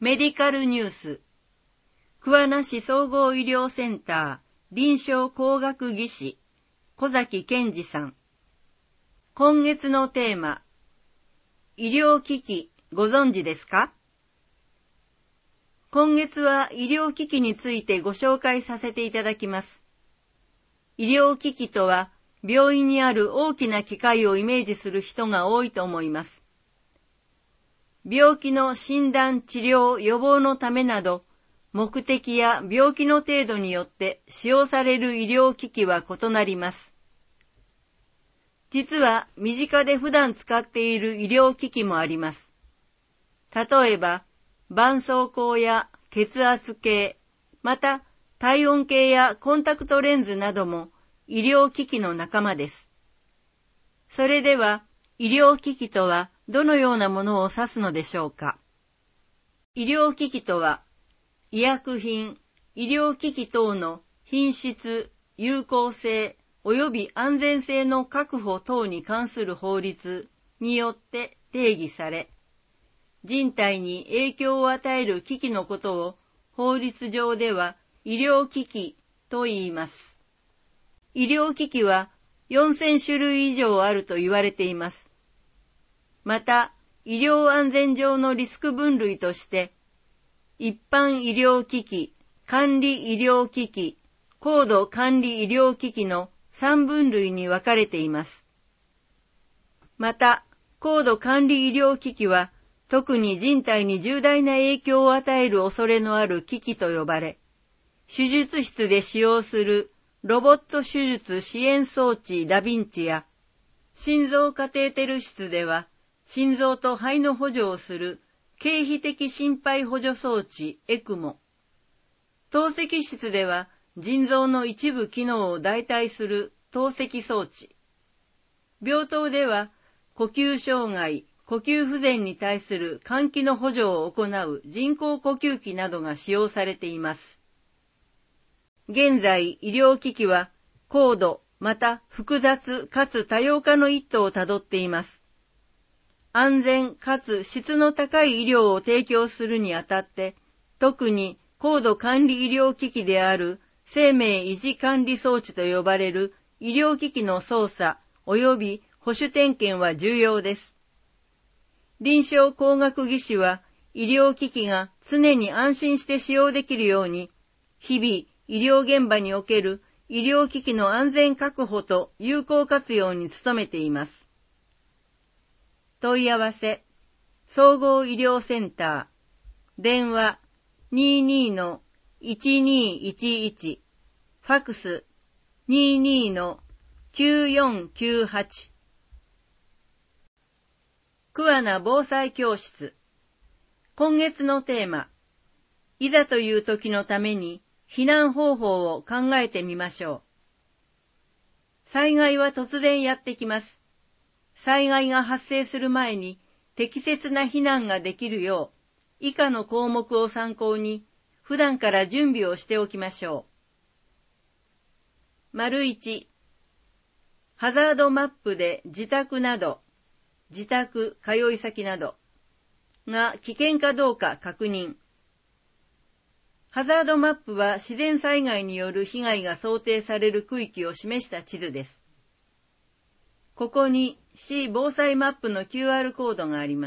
メディカルニュース。桑名市総合医療センター臨床工学技士小崎健二さん。今月のテーマ、医療機器ご存知ですか？今月は医療機器についてご紹介させていただきます。医療機器とは、病院にある大きな機械をイメージする人が多いと思います。病気の診断、治療、予防のためなど、目的や病気の程度によって使用される医療機器は異なります。実は身近で普段使っている医療機器もあります。例えば、絆創膏や血圧計、また体温計やコンタクトレンズなども医療機器の仲間です。それでは、医療機器とはどのようなものを指すのでしょうか。医療機器とは、医薬品、医療機器等の品質、有効性及び安全性の確保等に関する法律によって定義され、人体に影響を与える機器のことを法律上では医療機器と言います。医療機器は4000種類以上あると言われています。また、医療安全上のリスク分類として、一般医療機器、管理医療機器、高度管理医療機器の3分類に分かれています。また、高度管理医療機器は、特に人体に重大な影響を与える恐れのある機器と呼ばれ、手術室で使用するロボット手術支援装置ダヴィンチや、心臓カテーテル室では、心臓と肺の補助をする経皮的心肺補助装置エクモ。透析室では腎臓の一部機能を代替する透析装置。病棟では呼吸障害、呼吸不全に対する換気の補助を行う人工呼吸器などが使用されています。現在、医療機器は高度また複雑かつ多様化の一途をたどっています。安全かつ質の高い医療を提供するにあたって、特に高度管理医療機器である生命維持管理装置と呼ばれる医療機器の操作及び保守点検は重要です。臨床工学技士は医療機器が常に安心して使用できるように、日々医療現場における医療機器の安全確保と有効活用に努めています。問い合わせ、総合医療センター、電話 22-1211、ファクス 22-9498。桑名防災教室。今月のテーマ、いざという時のために避難方法を考えてみましょう。災害は突然やってきます。災害が発生する前に適切な避難ができるよう、以下の項目を参考に普段から準備をしておきましょう。1、ハザードマップで自宅、通い先などが危険かどうか確認。ハザードマップは自然災害による被害が想定される区域を示した地図です。ここに市防災マップの QR コードがあります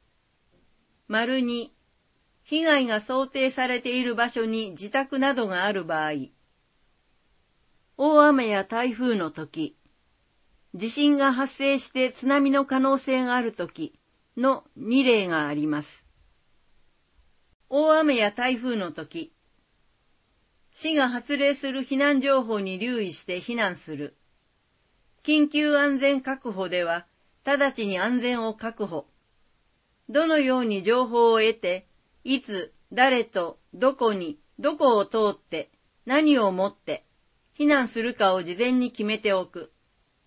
。2、被害が想定されている場所に自宅などがある場合、大雨や台風の時、地震が発生して津波の可能性がある時の2例があります。大雨や台風の時、市が発令する避難情報に留意して避難する。緊急安全確保では、直ちに安全を確保。どのように情報を得て、いつ、誰と、どこに、どこを通って、何をもって、避難するかを事前に決めておく。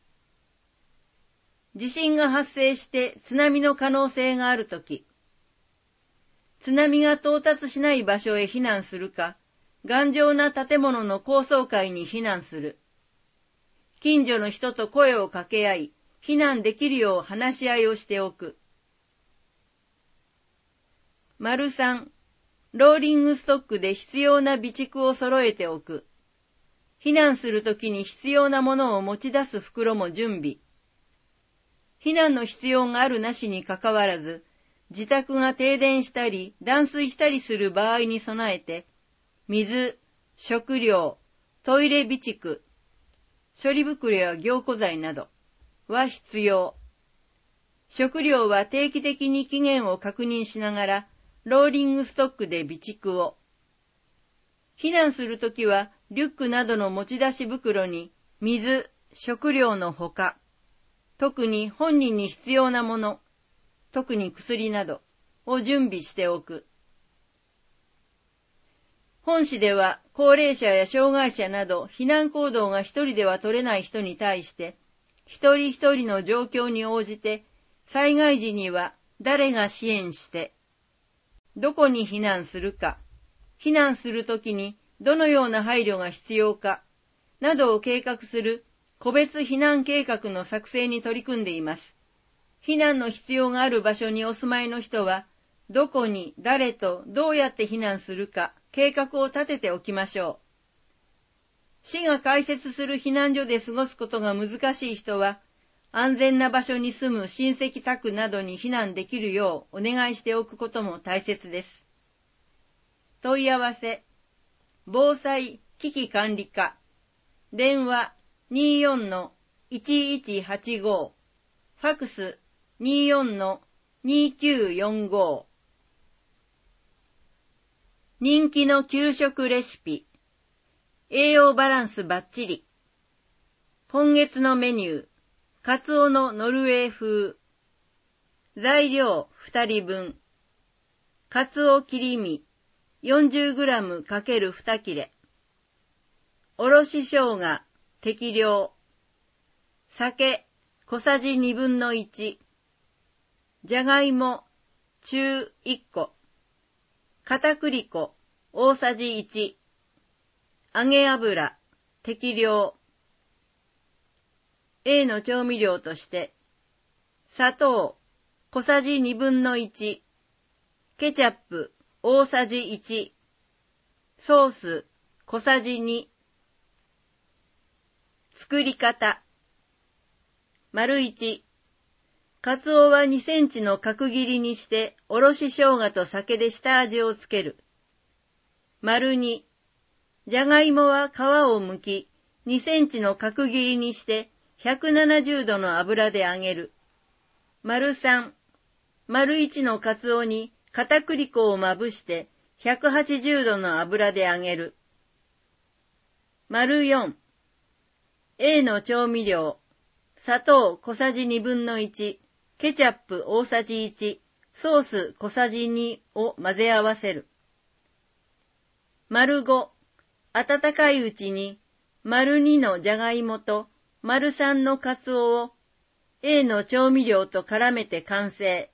地震が発生して津波の可能性があるとき、津波が到達しない場所へ避難するか、頑丈な建物の高層階に避難する。近所の人と声を掛け合い、避難できるよう話し合いをしておく。3、 ローリングストックで必要な備蓄を揃えておく。避難するときに必要なものを持ち出す袋も準備。避難の必要があるなしにかかわらず、自宅が停電したり断水したりする場合に備えて、水、食料、トイレ備蓄、処理袋や凝固剤などは必要。食料は定期的に期限を確認しながら、ローリングストックで備蓄を。避難するときは、リュックなどの持ち出し袋に、水、食料のほか、特に本人に必要なもの、特に薬などを準備しておく。本誌では、高齢者や障害者など避難行動が一人では取れない人に対して、一人一人の状況に応じて、災害時には誰が支援して、どこに避難するか、避難するときにどのような配慮が必要か、などを計画する個別避難計画の作成に取り組んでいます。避難の必要がある場所にお住まいの人は、どこに誰とどうやって避難するか計画を立てておきましょう。市が開設する避難所で過ごすことが難しい人は、安全な場所に住む親戚宅などに避難できるようお願いしておくことも大切です。問い合わせ、防災危機管理課、電話 24-1185、ファクス 24-2945。人気の給食レシピ、栄養バランスバッチリ。今月のメニュー、カツオのノルウェー風。材料2人分。カツオ切り身 40g×2 切れ。おろし生姜適量。酒小さじ1/2。じゃがいも中1個。片栗粉大さじ1。揚げ油適量。A の調味料として、砂糖小さじ1/2、ケチャップ大さじ1、ソース小さじ2。作り方。1、カツオは2センチの角切りにして、おろし生姜と酒で下味をつける。2、じゃがいもは皮を剥き、2センチの角切りにして、170度の油で揚げる。3、1のカツオに片栗粉をまぶして180度の油で揚げる。4、A の調味料、砂糖小さじ1/2、ケチャップ大さじ1、ソース小さじ2を混ぜ合わせる。5、温かいうちに2のじゃがいもと3のカツオを A の調味料と絡めて完成。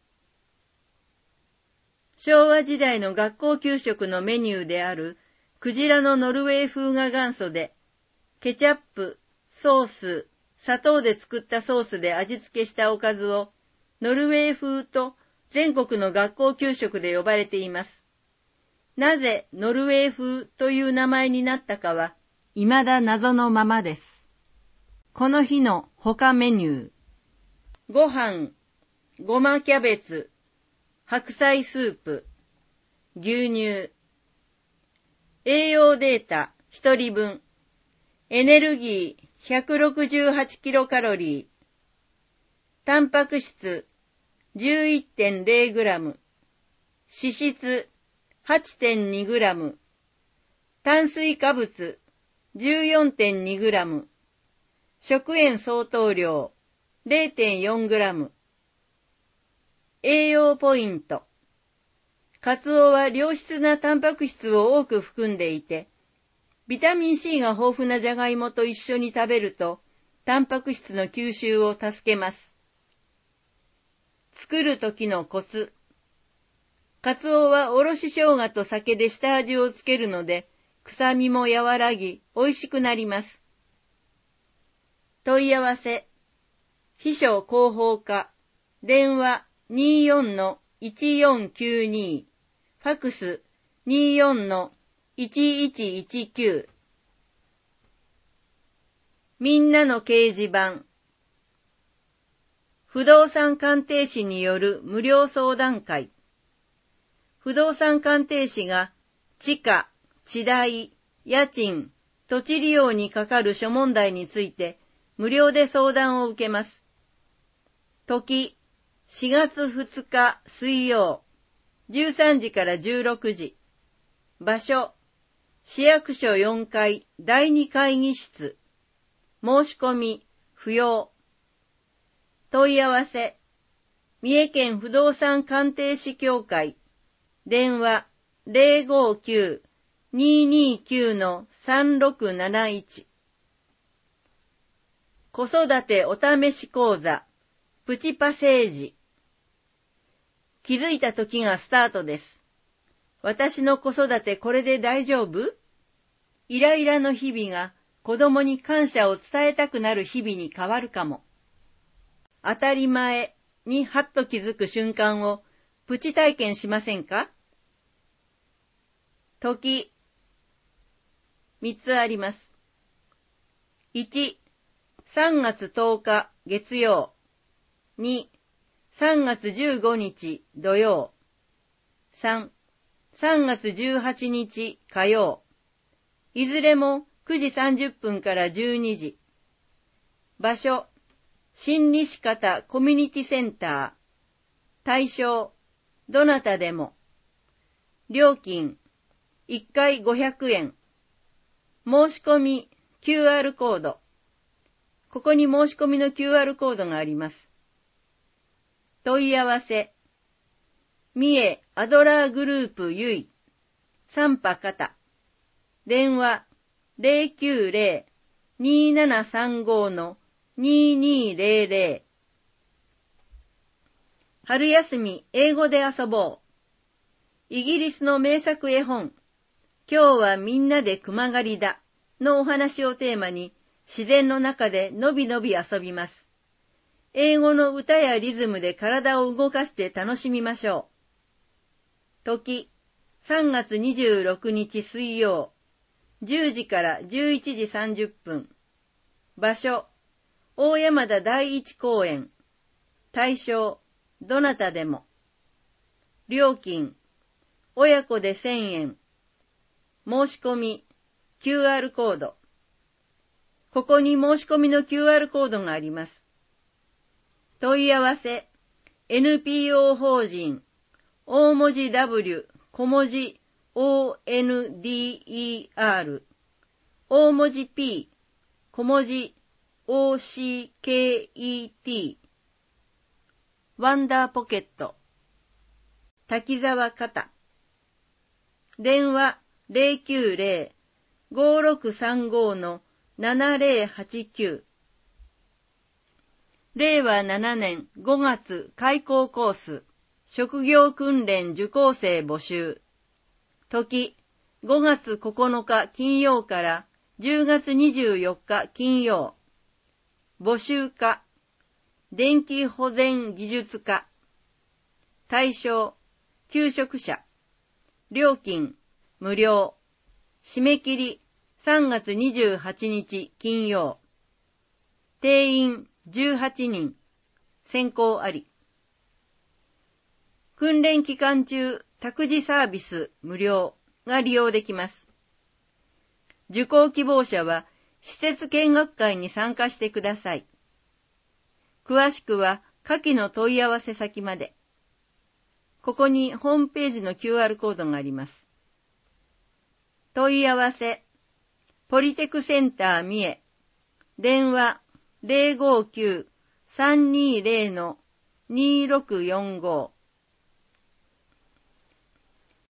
昭和時代の学校給食のメニューであるクジラのノルウェー風が元祖で、ケチャップ、ソース、砂糖で作ったソースで味付けしたおかずをノルウェー風と全国の学校給食で呼ばれています。なぜノルウェー風という名前になったかは未だ謎のままです。この日の他メニュー。ご飯、ごまキャベツ、白菜スープ、牛乳。栄養データ1人分。エネルギー168キロカロリー。タンパク質 11.0 グラム。脂質 8.2 グラム。炭水化物 14.2 グラム。食塩相当量 0.4 グラム。栄養ポイント。カツオは良質なタンパク質を多く含んでいて、ビタミン C が豊富なじゃがいもと一緒に食べると、タンパク質の吸収を助けます。作る時のコツ。カツオはおろし生姜と酒で下味をつけるので、臭みも和らぎ、美味しくなります。問い合わせ。秘書広報課。電話 24-1492。ファクス 24-1119 みんなの掲示板不動産鑑定士による無料相談会不動産鑑定士が地価、地代、家賃、土地利用にかかる諸問題について無料で相談を受けます。時、4月2日水曜、13時から16時。場所、市役所4階第2会議室。申し込み、不要。問い合わせ、三重県不動産鑑定士協会。電話、059-229-3671。子育てお試し講座、プチパセージ。気づいた時がスタートです。私の子育てこれで大丈夫？イライラの日々が子供に感謝を伝えたくなる日々に変わるかも。当たり前にはっと気づく瞬間をプチ体験しませんか？時、3つあります。1、3月10日月曜。2、3月15日土曜。3、3月18日火曜。いずれも9時30分から12時。場所、新西方コミュニティセンター。対象、どなたでも。料金、1回500円。申し込み、QR コード。ここに申し込みの QR コードがあります。問い合わせ。三重アドラーグループゆい。3波肩。電話090-2735-2200。春休み英語で遊ぼう。イギリスの名作絵本、今日はみんなで熊狩りだのお話をテーマに自然の中でのびのび遊びます。英語の歌やリズムで体を動かして楽しみましょう。時、3月26日水曜、10時から11時30分。場所、大山田第一公園。対象、どなたでも。料金、親子で1000円。申し込み、QR コード。ここに申し込みの QR コードがあります。問い合わせ、NPO 法人、大文字 W、小文字 ONDER、大文字 P、小文字 OCKET、ワンダーポケット、滝沢方。電話090-5635-7089。令和7年5月開講コース、職業訓練受講生募集。時、5月9日金曜から10月24日金曜。募集家、電気保全技術家。対象、求職者。料金、無料。締め切り、3月28日金曜。定員、18人。選考あり。訓練期間中、託児サービス無料が利用できます。受講希望者は、施設見学会に参加してください。詳しくは、下記の問い合わせ先まで。ここにホームページの QR コードがあります。問い合わせ、ポリテクセンター三重。電話059-320-2645。